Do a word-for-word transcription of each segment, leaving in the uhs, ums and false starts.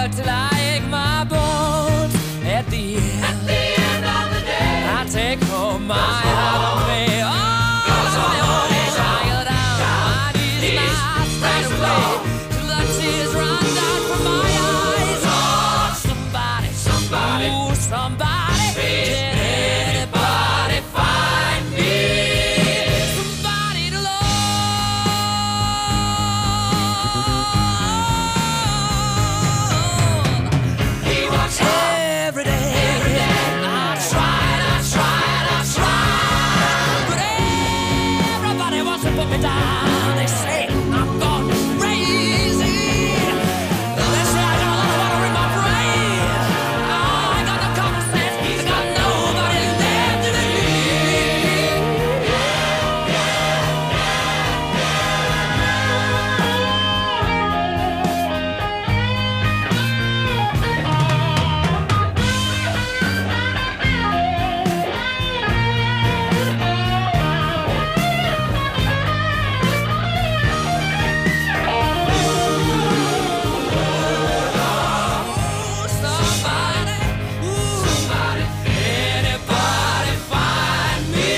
work till I ache my bones. At the end, At the end of the day, I take home my heart of me. Oh, somebody, tired out, my knees, my straight away, till the tears run down from my eyes. Oh, somebody, somebody, ooh, somebody, can anybody find me? Somebody to love. He works every day. Every day. I tried, I tried, I tried, but everybody wants to put me down. They say I'm gone crazy. They say I got a lot of water in my brain. I got no common sense. I got nobody left to believe. Ooh, somebody, ooh, somebody, anybody find me?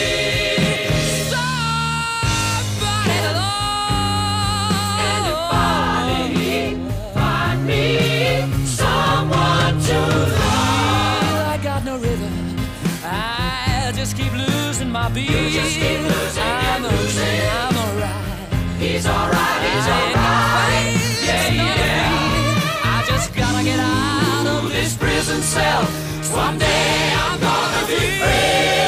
Somebody to love. Anybody find me? Someone to love. I got no rhythm. I just keep losing my beat. You just keep losing, I'm losing. I'm alright. He's alright. He's alright. Yeah, yeah. I just gotta get out of this prison cell. Someday I'm gonna be free.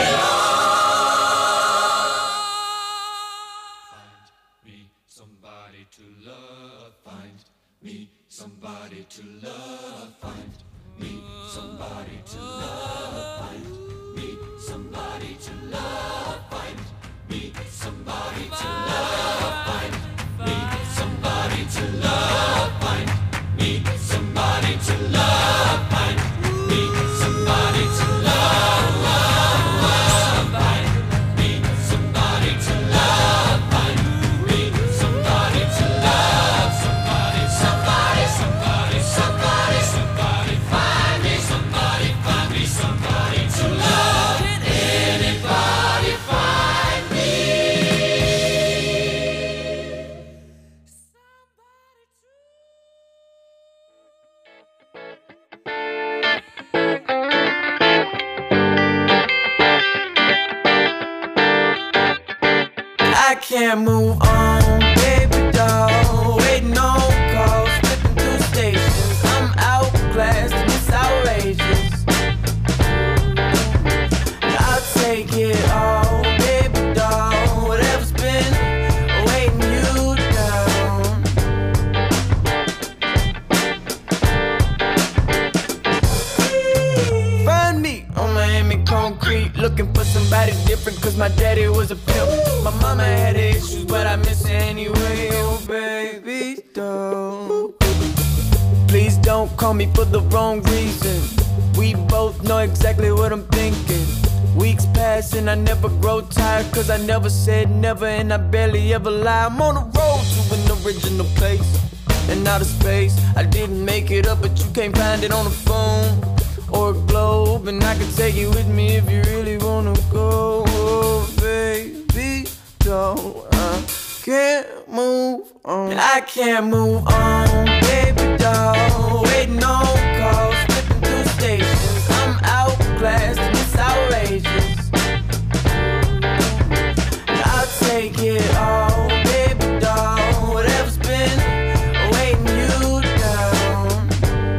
Find me somebody to love. Find me somebody to love. Find me somebody to love. Find me somebody to love. Find me somebody to love. Find me somebody to love. Find me somebody to love. Find me somebody to love. Find me somebody to love. Find me somebody to love. Somebody, somebody, somebody, somebody, somebody. Find me somebody. Find me somebody to love. Can anybody find me? Somebody to. I can't move on, baby doll. Waiting on calls, flipping through stations. I'm outclassed and it's outrageous. I'll take it all, baby doll. Whatever's been weighing you down. Find me on Miami concrete, looking for somebody different, cause my daddy was a pimp. My mama had issues, but I miss her anyway. Oh baby doll, please don't call me for the wrong reason. We both know exactly what I'm thinking. Weeks pass and I never grow tired, cause I never said never and I barely ever lie. I'm on the road to an original place in outer space. I didn't make it up, but you can't find it on the phone or a globe, and I can take you with me if you really wanna go. Oh, baby doll, I can't move on. I can't move on, baby doll. Waiting on calls, flipping through stations. I'm outclassed and it's outrageous. I'll take it all, baby doll. Whatever's been weighing you down.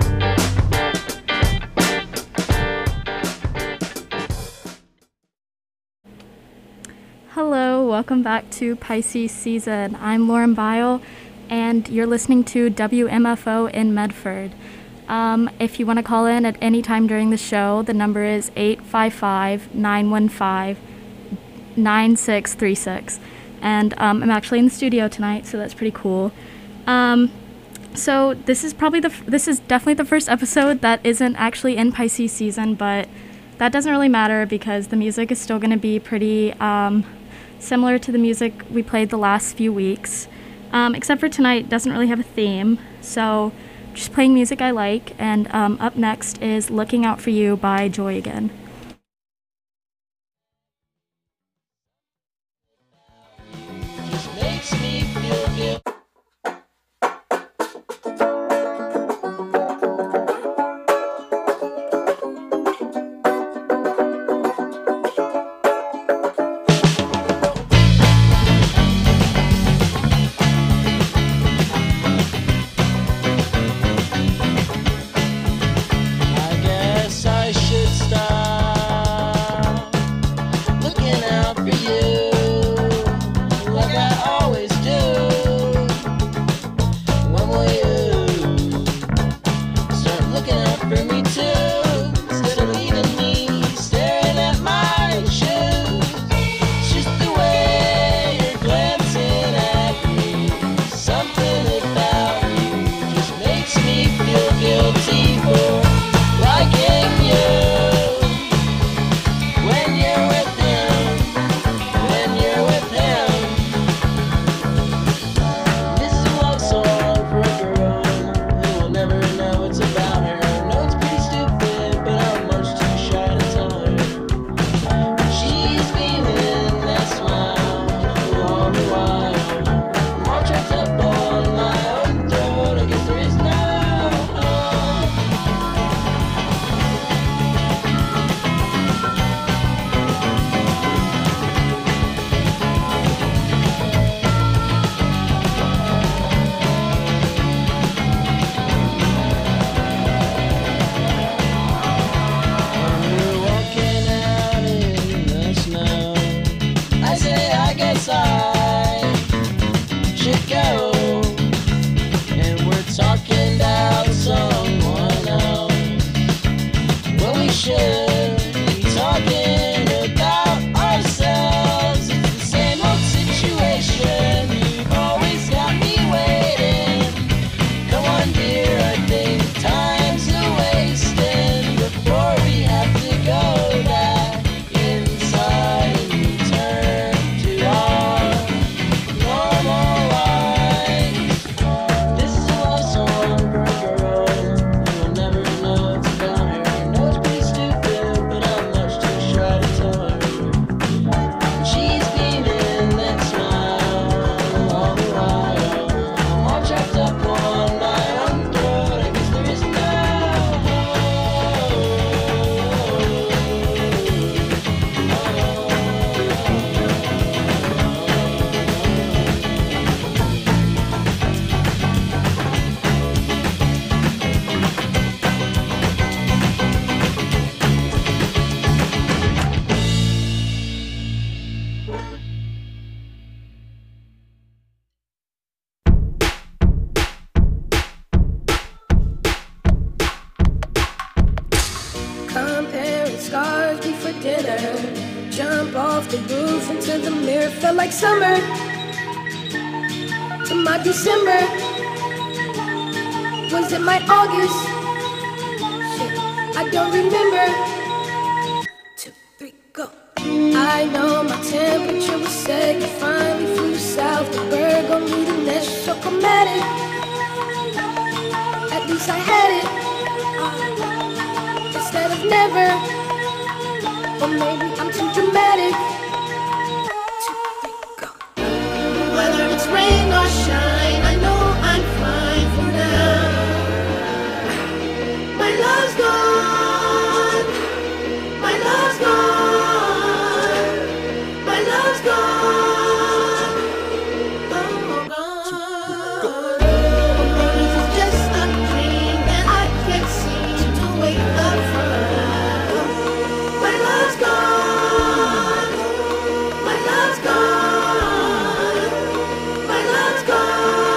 Hello, welcome back to Pisces Season. I'm Lauren Bile, and you're listening to W M F O in Medford. Um, if you want to call in at any time during the show, the number is eight five five, nine one five, nine six three six. And um, I'm actually in the studio tonight, so that's pretty cool. Um, so this is probably the f- this is definitely the first episode that isn't actually in Pisces Season, but that doesn't really matter because the music is still going to be pretty um, similar to the music we played the last few weeks. Um, except for tonight, it doesn't really have a theme, so just playing music I like. And um, up next is Looking Out for You by Joy Again. Makes me feel good. I guess I should stop looking out for you like I always do. When will you start looking out for me too? Instead of leaving me staring at my shoes. It's just the way you're glancing at me. Something about you just makes me feel guilty for liking you. When you're with him, when you're with him. This is a love song for a girl who will never know it's about her. No, it's pretty stupid, but I'm much too shy to tell her. She's beaming that smile all the while. I'm all trapped up on my own throat. I guess there is no hope. We're walking out in the snow. I say I guess I should go. And we're talking about someone else. Well, we should be talking about ourselves. It's the same old situation. You've always got me waiting. Come on, dear, I think time's a wasting before we have to go back inside and return to our normal lives. This is a love song for a girl who will never know it's about her. No, it's pretty stupid, but I'm much too shy to tell her. She's beaming that smile all the while. I'm all trapped up on my own throat. I guess there is no Comparing scars before dinner. Jump off the roof into the mirror. Felt like summer to my December. Was it my August? Shit, I don't remember. Two, three, go. I know my temperature was set. You finally flew south. The bird gon' need a nest. So chromatic. At least I had it. Instead of never. Or maybe I'm too dramatic. Two, three, go. Whether it's rain or shine, I know I'm fine for now. My love's gone. My love's gone. My love's gone. Oh, gone. Or is it just a dream that I can't seem to wake up from? My love's gone. My love's gone. My love's gone.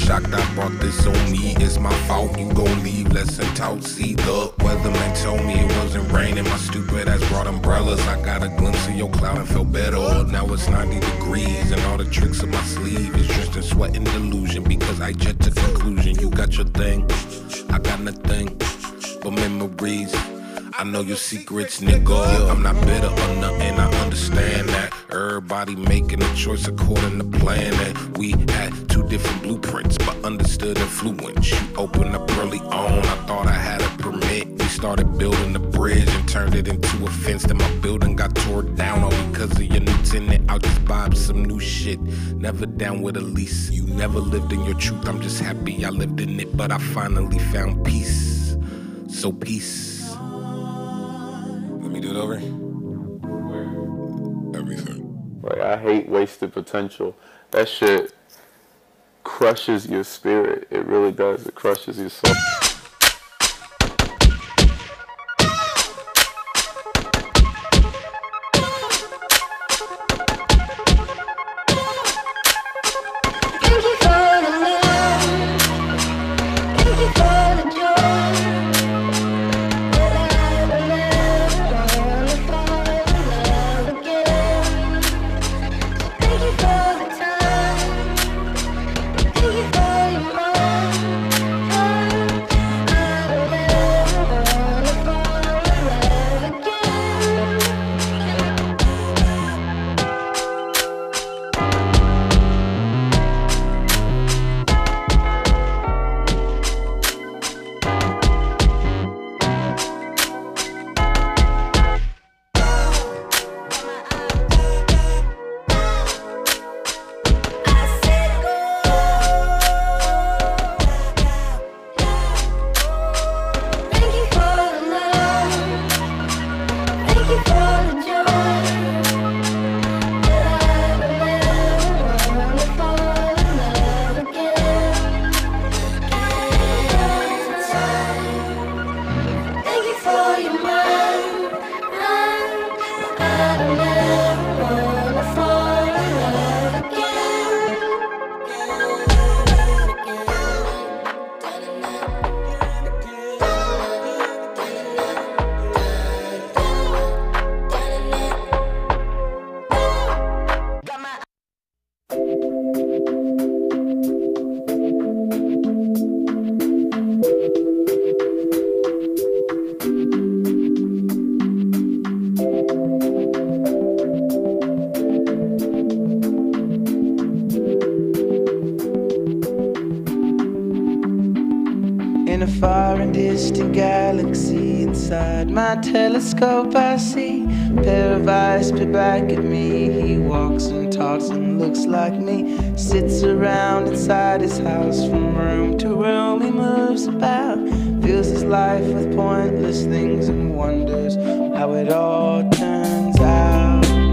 shocked I brought this on me. It's my fault, you gon' leave, lesson taught. See, the weatherman told me it wasn't raining. My stupid ass brought umbrellas. I got a glimpse of your cloud and felt better. Now it's ninety degrees and all the tricks of my sleeve is drenched in sweat and delusion. Because I jet to conclusion. You got your thing, I got nothing but memories. I know your secrets, nigga. I'm not bitter or nothing, I understand that. Everybody making a choice according to plan. And we had two different blueprints, but understood influence. You opened up early on, I thought I had a permit. We started building the bridge and turned it into a fence. Then my building got tore down all because of your new tenant. I'll just buy up some new shit, never down with a lease. You never lived in your truth, I'm just happy I lived in it. But I finally found peace, so peace. Let me do it over. Everything. Like, I hate wasted potential. That shit crushes your spirit. It really does. It crushes your soul. In a far and distant galaxy, inside my telescope I see a pair of eyes spit back at me. He walks and talks and looks like me, sits around inside his house. From room to room he moves about, fills his life with pointless things and wonders how it all turns out.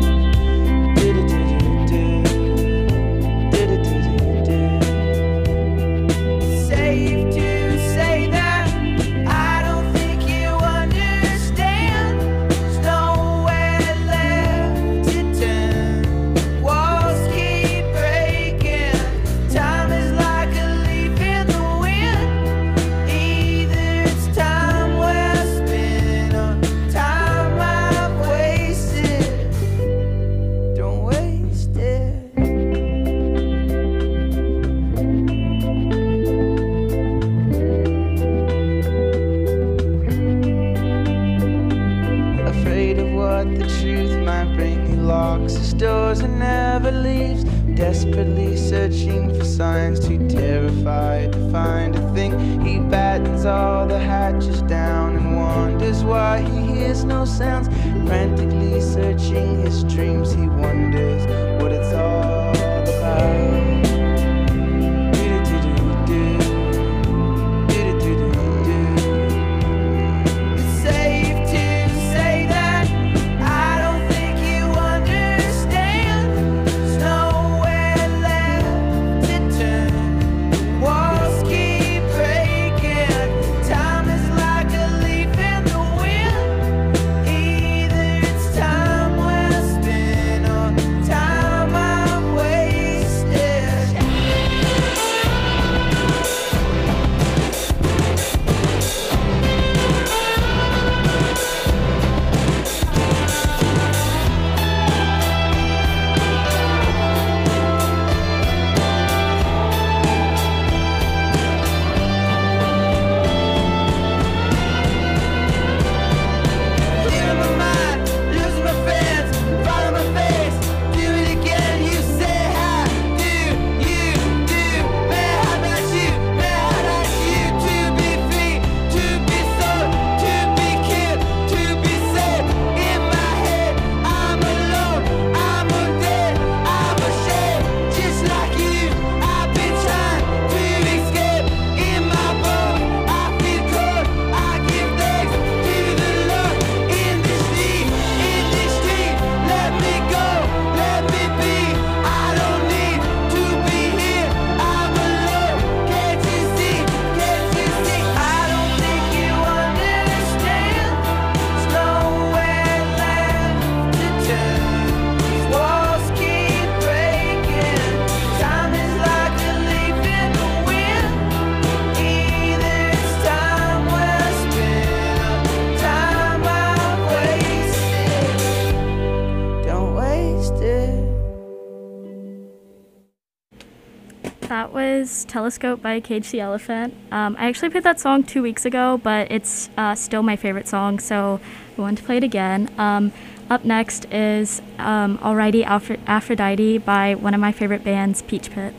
Doors and never leaves, desperately searching for signs, too terrified to find a thing. He battens all the hatches down and wonders why he hears no sounds. Frantically searching his dreams, he wonders what it's all about. Time I'm wasted. that was Telescope by Cage the Elephant. Um, I actually played that song two weeks ago, but it's uh, still my favorite song, so I wanted to play it again. Um, up next is um, Alrighty Aphro- Aphrodite by one of my favorite bands, Peach Pit.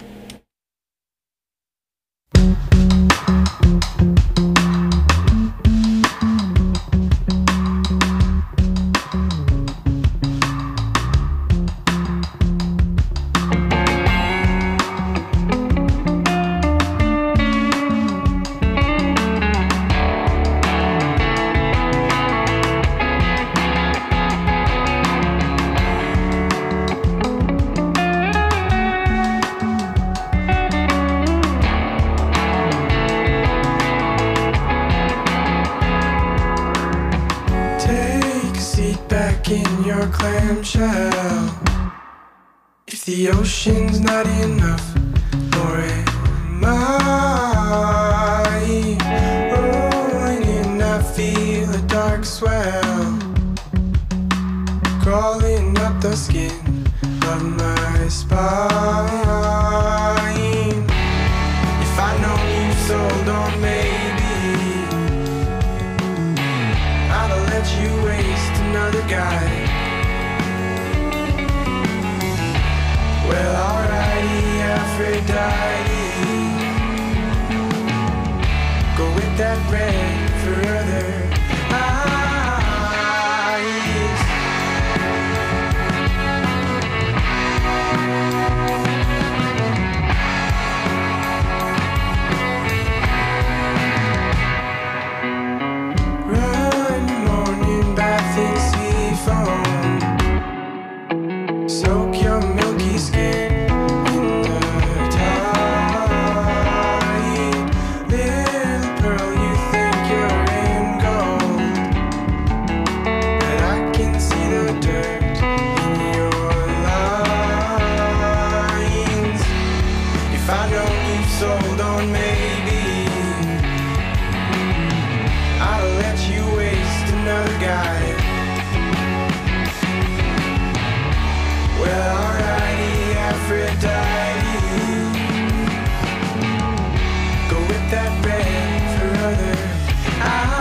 If the ocean's not enough, nor am I rolling in, I feel a dark swell crawling up the skin of my spine. If I know you sold on maybe, I'd have let you waste another guy. Well, alrighty, Aphrodite, go with that red for other eyes. Run, morning bath in sea foam, soak your milky skin in the tide. Little pearl, you think you're in gold, but I can see the dirt in your lines. If I know you've sold on maybe, I'll let you waste another guy. Well, alrighty, Aphrodite, go with that red for other eyes.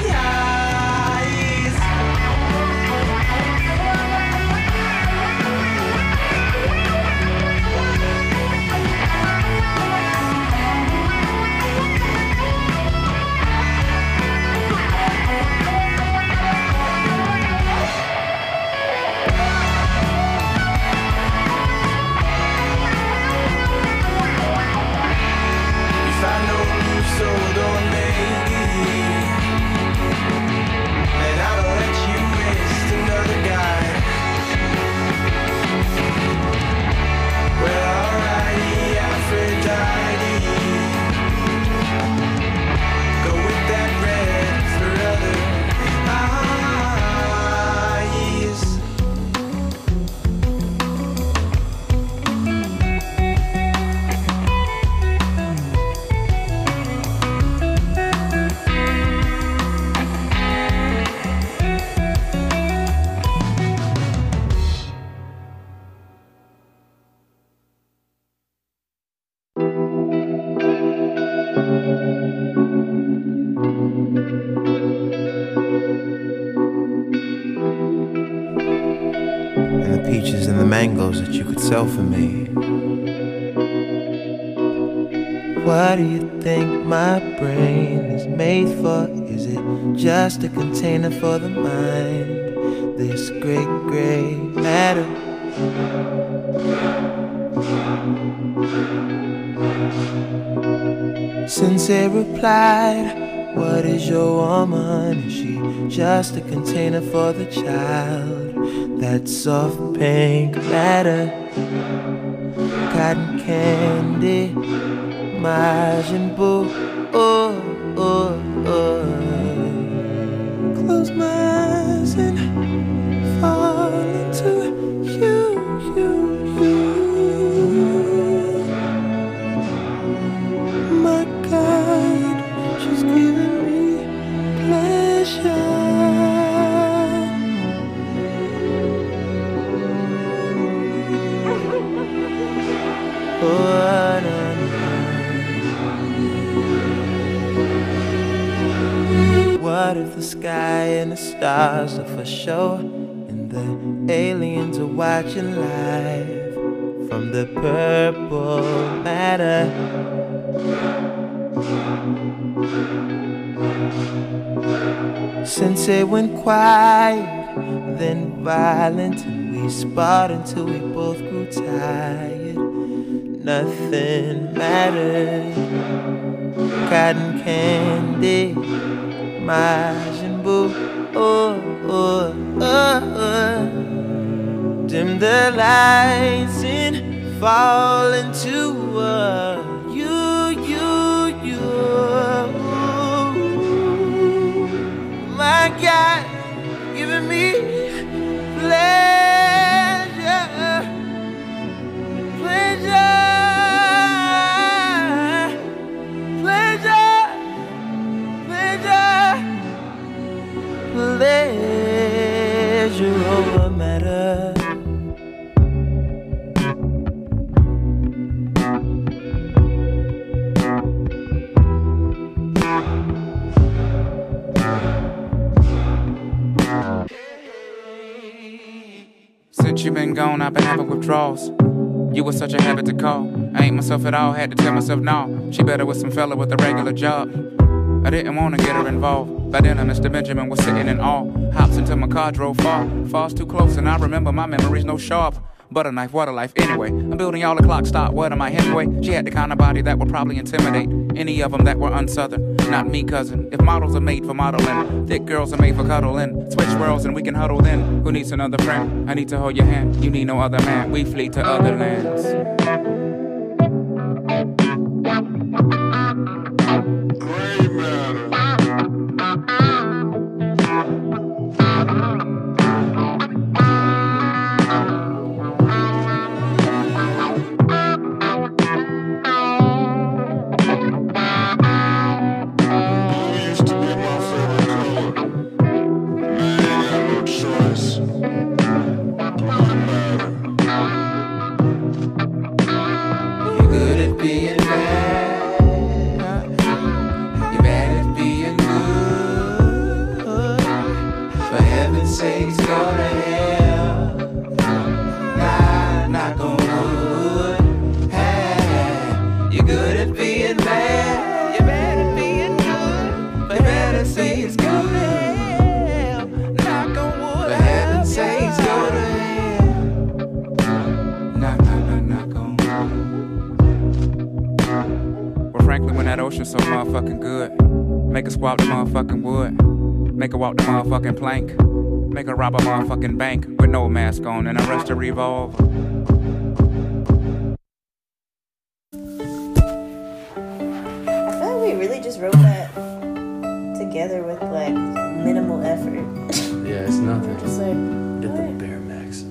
If I know you sold on maybe, then I'll let you waste another guy. Well, alrighty, Aphrodite, go with that red for other eyes. And the peaches and the mangoes that you could sell for me. What do you think my brain is made for? Is it just a container for the mind? This great gray matter. Sincere replied, what is your woman? Is she just a container for the child? That soft pink matter, cotton candy, Majin Buu. Oh, oh, oh. Close my eyes and fall into you, you, you. My God, she's giving me pleasure. Oh, sky and the stars are for show, and the aliens are watching live from the purple matter. Since it went quiet, then violent, and we sparred until we both grew tired. Nothing mattered. Cotton candy, Majin Buu, oh, oh, oh, oh. Dim the lights and fall into uh, you, you, you. My God, giving me pleasure, pleasure. Pleasure over matter. Since you been gone, I've been having withdrawals. You was such a habit to call. I ain't myself at all, had to tell myself no. She better with some fella with a regular job. I didn't wanna get her involved. By then, Mister Benjamin was sitting in awe. Hops into my car, drove far. Falls too close, and I remember my memories no sharp. Butter knife, water life. Anyway, I'm building y'all a clock stop. What am I, Hemingway? She had the kind of body that would probably intimidate any of them that were unsouthern. Not me, cousin. If models are made for modeling, thick girls are made for cuddling. Switch worlds and we can huddle then. Who needs another friend? I need to hold your hand. You need no other man. We flee to other lands. So motherfucking good. Make her squat the motherfucking wood. Make her walk the motherfucking plank. Make her rob a motherfucking bank with no mask on and arrest a revolver. I feel like we really just wrote that together with like minimal effort. Yeah, it's nothing. Just like get the bare max.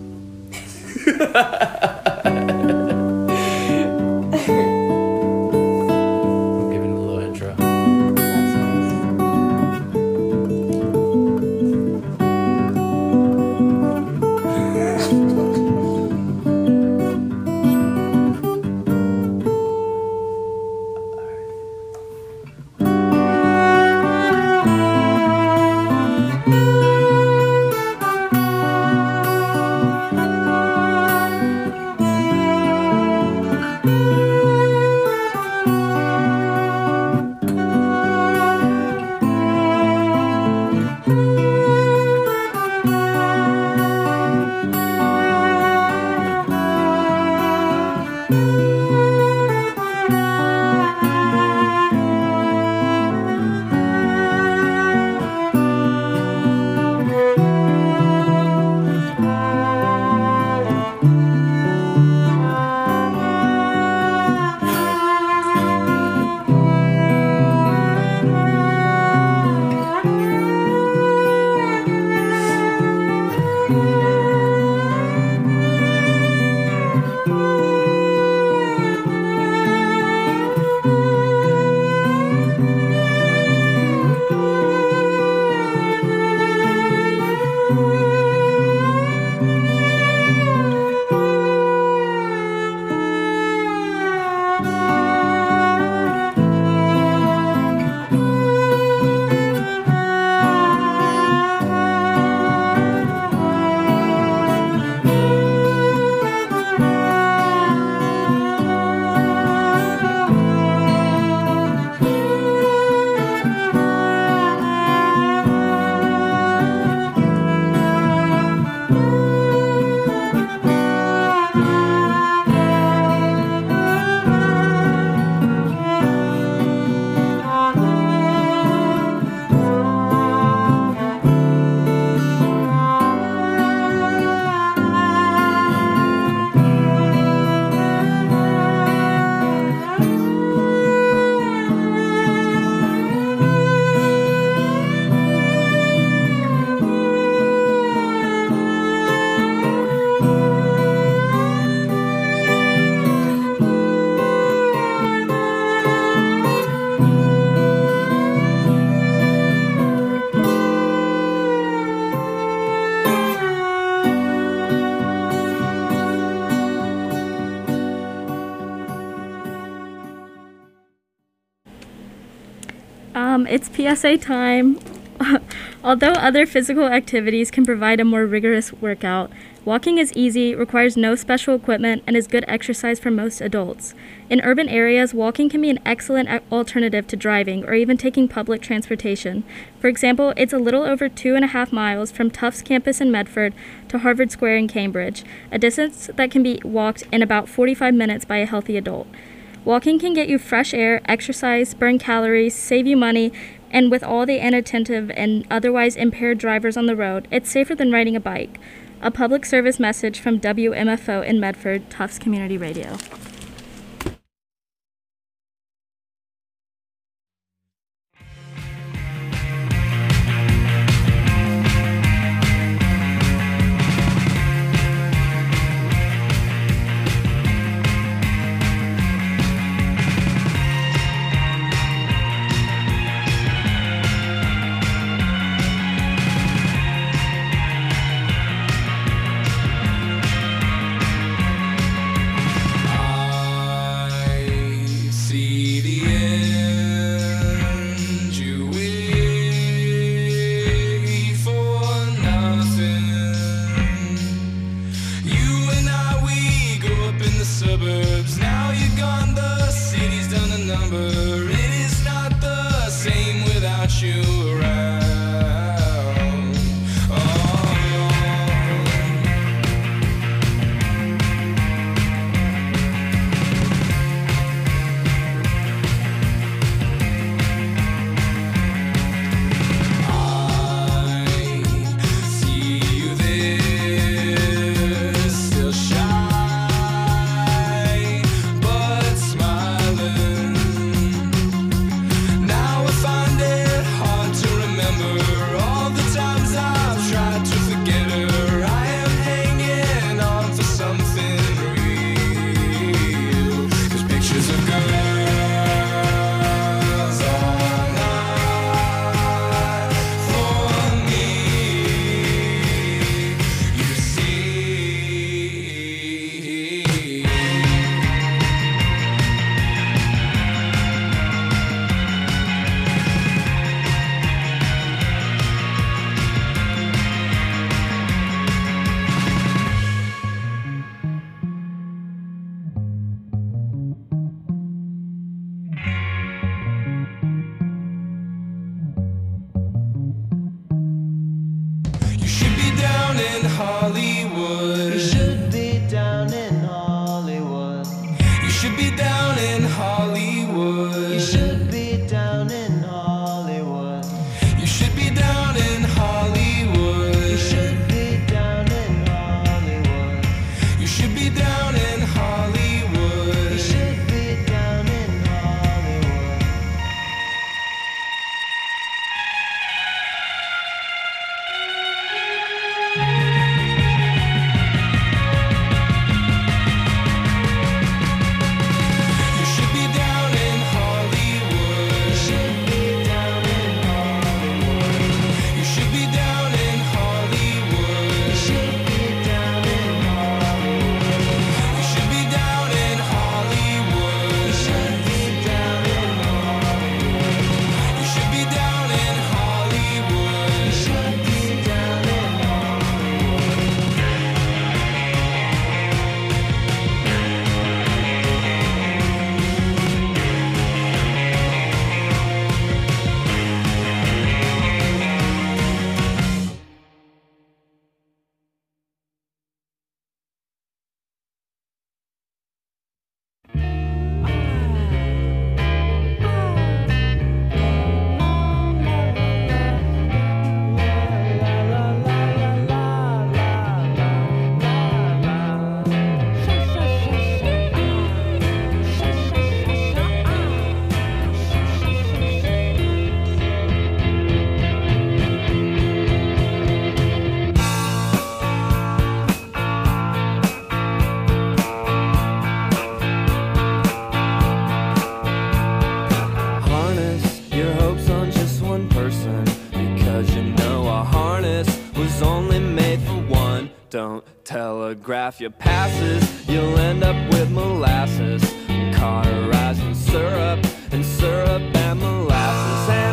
Um, it's P S A time. Although other physical activities can provide a more rigorous workout, walking is easy, requires no special equipment, and is good exercise for most adults. In urban areas, walking can be an excellent a- alternative to driving or even taking public transportation. For example, it's a little over two and a half miles from Tufts campus in Medford to Harvard Square in Cambridge, a distance that can be walked in about forty-five minutes by a healthy adult. Walking can get you fresh air, exercise, burn calories, save you money, and with all the inattentive and otherwise impaired drivers on the road, it's safer than riding a bike. A public service message from W M F O in Medford, Tufts Community Radio. Don't telegraph your passes, you'll end up with molasses, cauterizing syrup, and syrup and molasses. And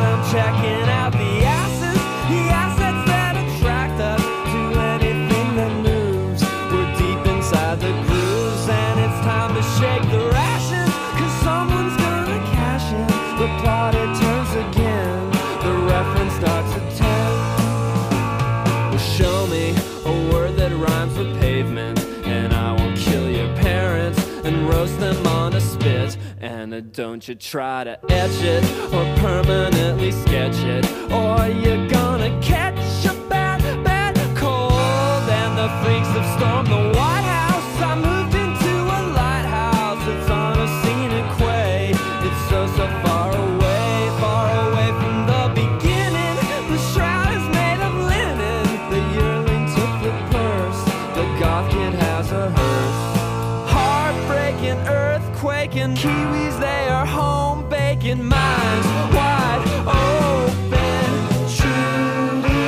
corner, don't you try to etch it or permanently sketch it, or you're gonna catch a bad, bad cold. And the freaks have stormed the White House. I moved into a lighthouse. It's on a scenic way. It's so, so far away, far away from the beginning. The shroud is made of linen. The yearling took the purse. The goth kid has a hearse. Heartbreaking, earthquaking, Kiwis, they are home baking, minds wide open, truly.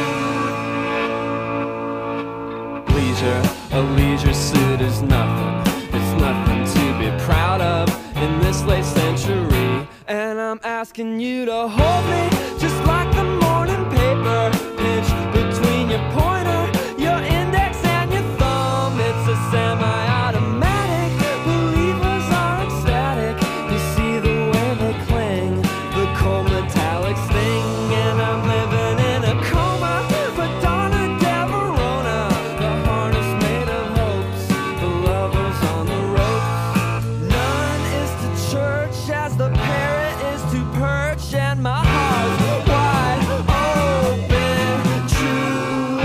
Leisure, a leisure suit is nothing. It's nothing to be proud of in this late century. And I'm asking you to hold me just like the morning paper, pinched between your pointer, your index and your thumb. It's a semi-automatic. Believers are ecstatic. You see the way they cling, the cold metallic sting. And I'm living in a coma for Donna Del Verona. The harness made of hopes, the lovers on the ropes. None is to church as the parrot is to perch, and my heart's wide open, truly.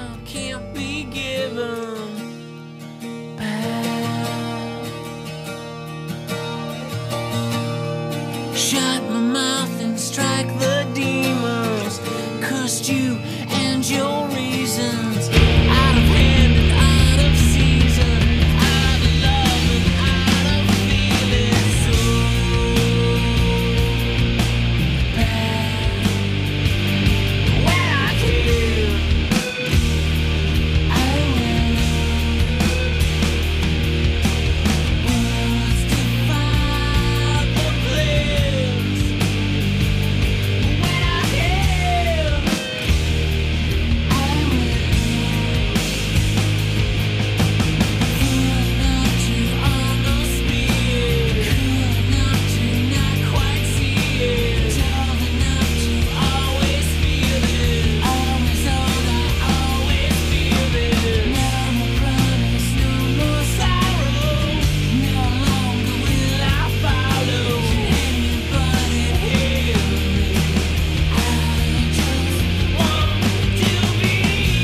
now can't be given back. Shut my mouth and strike the demons, cursed you and your reasons, out of hand and out of season, out of love and out of feeling so bad. When I can, I will. Words define the place. When I can, I will. Could not to almost be it, could not to not quite see it, told enough to always feel it, always old, I always feel it. No more promise, no more sorrow, no longer will I follow anybody here. I just want to be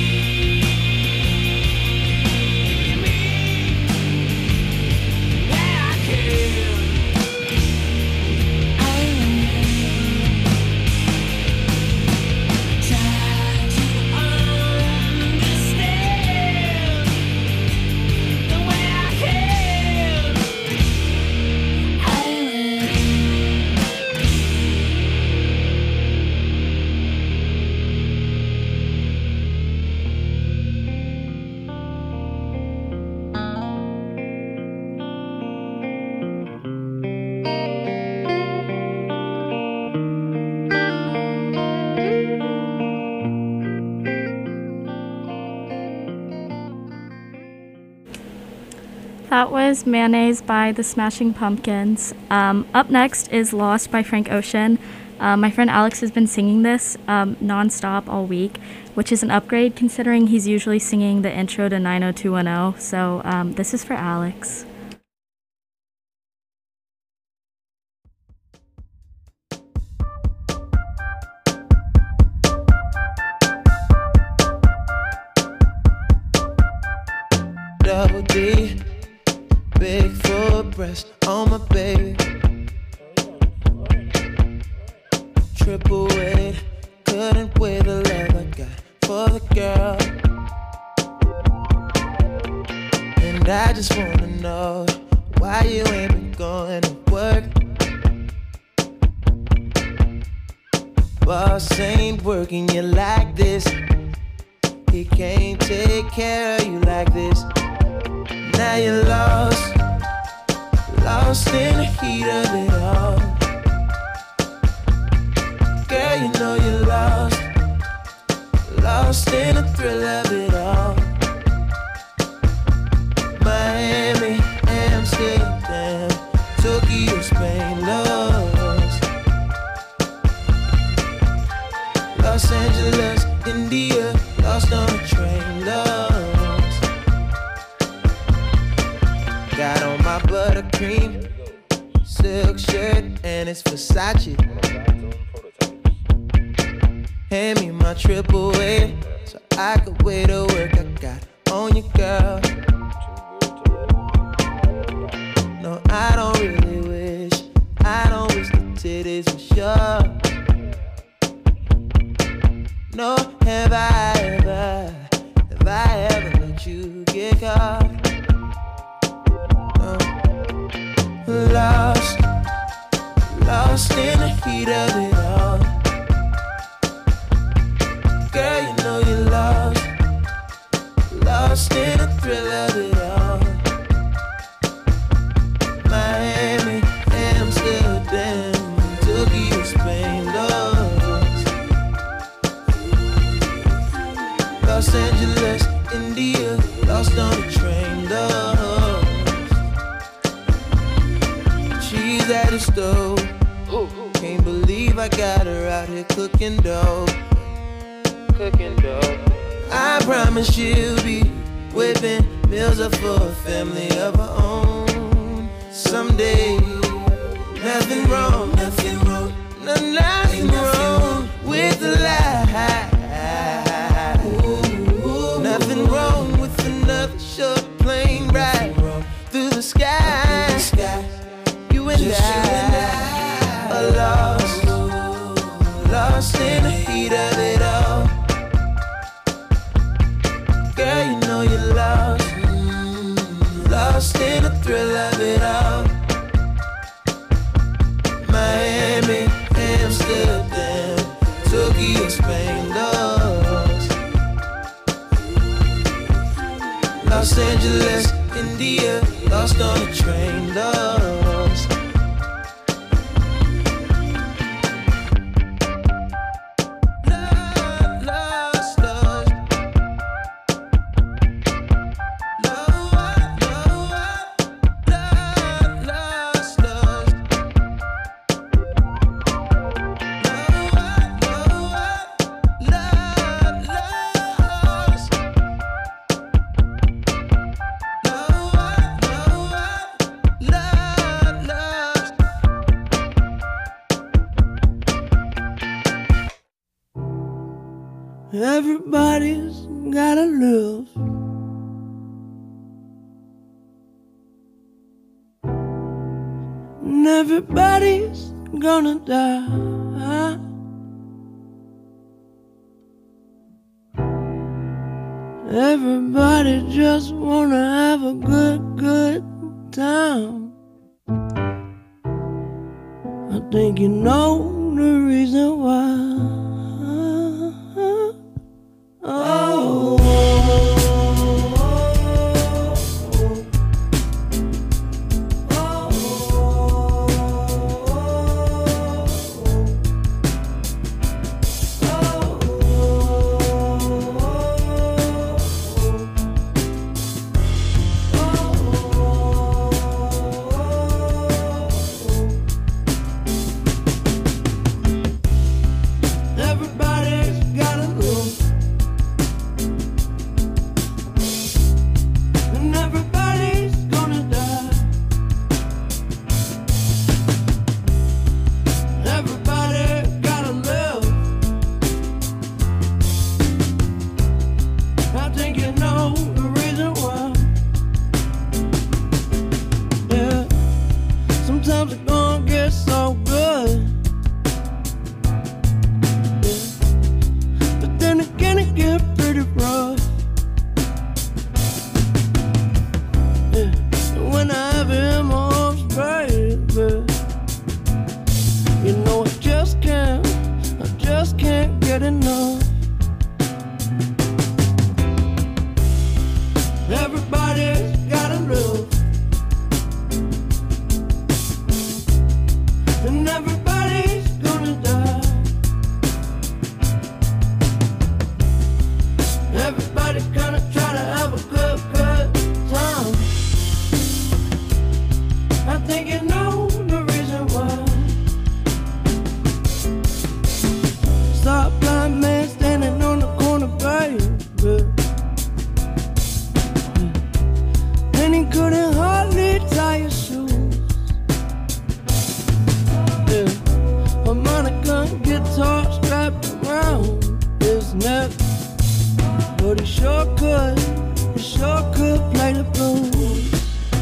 me where I can. I will try to understand the way I can. I will. That was Mayonnaise by the Smashing Pumpkins. Um, up next is Lost by Frank Ocean. Uh, my friend Alex has been singing this um, non-stop all week, which is an upgrade considering he's usually singing the intro to nine oh two one oh. So um, this is for Alex. Double D, big full breast on my baby. Triple weight, couldn't weigh the love I got for the girl. And I just wanna know why you ain't been going to work. Boss ain't working you like this. He can't take care of you like this. Now you're lost, lost in the heat of it all. Girl, you know you're lost, lost in the thrill of it all. Miami, Amsterdam, Tokyo, Spain, lost. Los Angeles, India, lost on a train, lost. Got on my buttercream silk shirt and it's Versace. Hand me my triple A so I could weigh the work I got on you, girl. No, I don't really wish, I don't wish the titties were sure. No, have I ever, have I ever let you get caught? Lost, lost in the heat of it all. Girl, you know you're lost, lost in the thrill of it all. Miami, Amsterdam, Tokyo, Spain, lost. Los Angeles, India, lost on the train, lost. She's at the stove, can't believe I got her out here cooking dough. Cooking dough. I promise she'll be whipping meals up for a family of her own someday. Nothing wrong, nothing wrong, no, nothing wrong with the lie. Ooh, ooh. Girl, you know you're lost, lost in the thrill of it all. Miami, Amsterdam, Tokyo, Spain, lost. Los Angeles, India, lost on a train, lost. Everybody's gotta live. And everybody's gonna die. Everybody just wanna have a good, good time. I think you know the reason why. Oh, everybody's gotta lose. And everybody's gonna die. Everybody gotta live. I think you know the reason why. Yeah, sometimes it's gonna get so good. Yeah, but then again it get pretty rough. Yeah, and when I have you in my arms, baby, you know I just can't, I just can't get enough. Everybody's gotta live. And everybody's gonna die. Everybody's gonna try to have a good, good time. I think you know the reason why. Stop blind man standing on the corner, baby. And he couldn't hardly tie his shoes. Yeah, harmonica and guitar strapped around his neck. But he sure could, he sure could play the blues.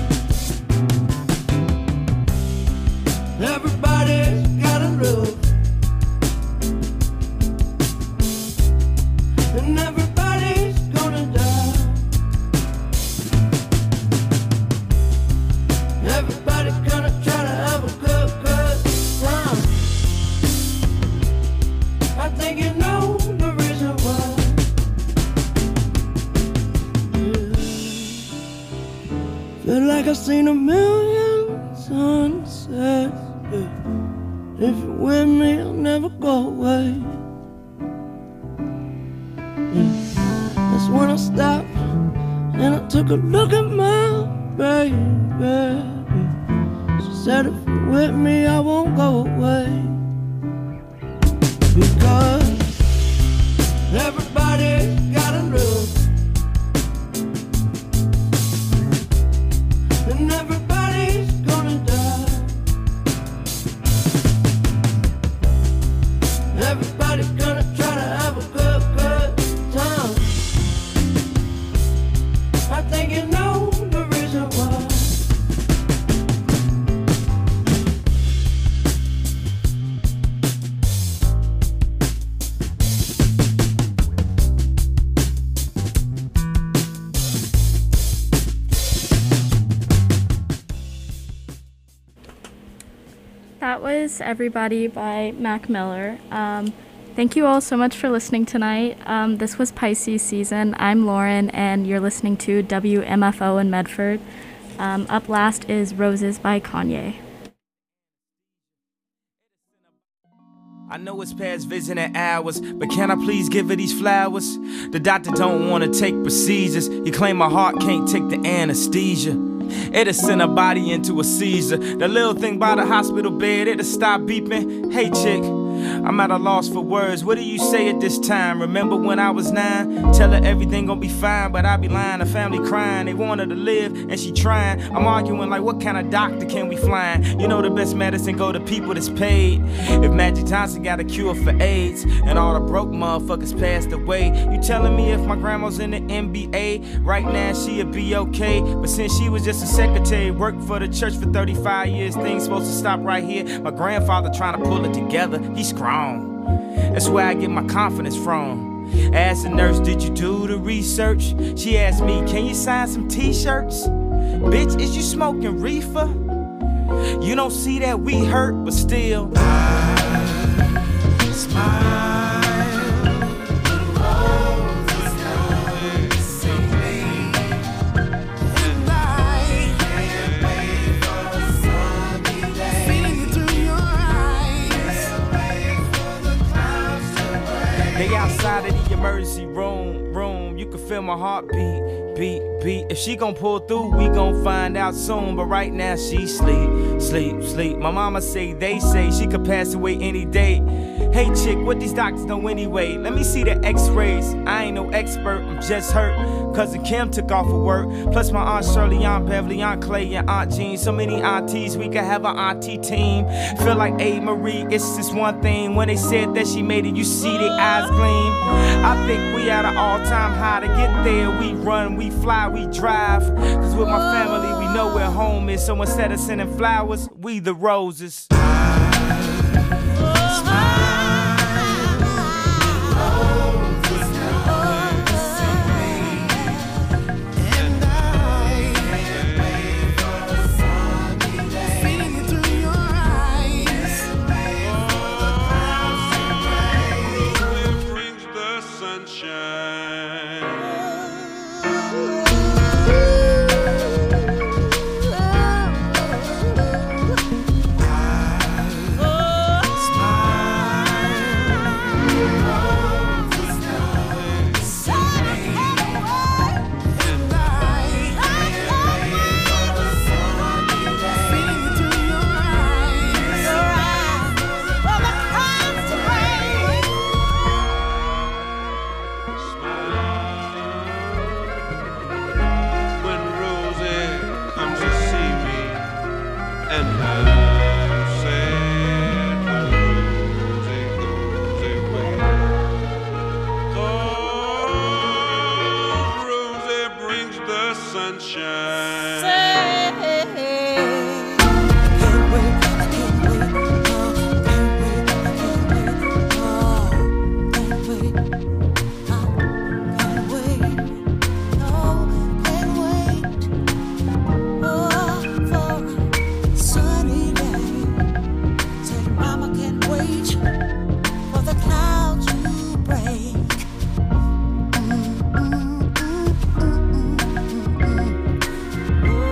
Everybody's gotta live. And everybody's gonna die. Everybody's gonna try to have a good, good time. I think you know the reason why. Yeah. Feel like I've seen a million sunsets. Yeah. If you're with me, I'll never go away. Yeah. That's when I stopped and I took a look at my baby. She said if you're with me, I won't go away. Because everybody's gotta live. And everybody's gonna die. Everybody's gonna try to have a good, good time. I think you know the reason why. that was Everybody by Mac Miller. Um, thank you all so much for listening tonight. Um, this was Pisces season. I'm Lauren, and you're listening to W M F O in Medford. Um, up last is Roses by Kanye. I know it's past visiting hours, but can I please give her these flowers? The doctor don't want to take procedures. He claim my heart can't take the anesthesia. It'll send her body into a seizure. The little thing by the hospital bed, it'll stop beeping. Hey chick, I'm at a loss for words. What do you say at this time? Remember when I was nine? Tell her everything gon' be fine, but I be lying. The family crying, they want her to live, and she trying. I'm arguing like, what kind of doctor can we find? You know the best medicine go to people that's paid. If Magic Johnson got a cure for AIDS, and all the broke motherfuckers passed away, you telling me if my grandma's in the N B A right now she'd be okay? But since she was just a secretary, worked for the church for thirty-five years, things supposed to stop right here. My grandfather trying to pull it together, he's strong. That's where I get my confidence from. Asked the nurse, did you do the research? She asked me, can you sign some t-shirts? Bitch, is you smoking reefer? You don't see that we hurt, but still I smile. They outside of the emergency room, room. You can feel my heartbeat, beat, beat. If she gon' pull through, we gon' find out soon. But right now she sleep, sleep, sleep. My mama say, they say she could pass away any day. Hey chick, what these doctors know anyway? Let me see the x-rays. I ain't no expert, I'm just hurt. Cousin Kim took off for work. Plus my Aunt Shirley, Aunt Beverly, Aunt Clay, and Aunt Jean. So many aunties, we could have an auntie team. Feel like A. Marie, it's just one thing. When they said that she made it, you see their eyes gleam. I think we at an all-time high. To get there, we run, we fly, we drive. Cause with my family, we know where home is. So instead of sending flowers, we the roses. Ooh.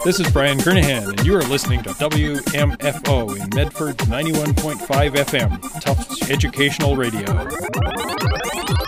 This is Brian Kernahan, and you are listening to W M F O in Medford's ninety-one point five F M, Tufts Educational Radio.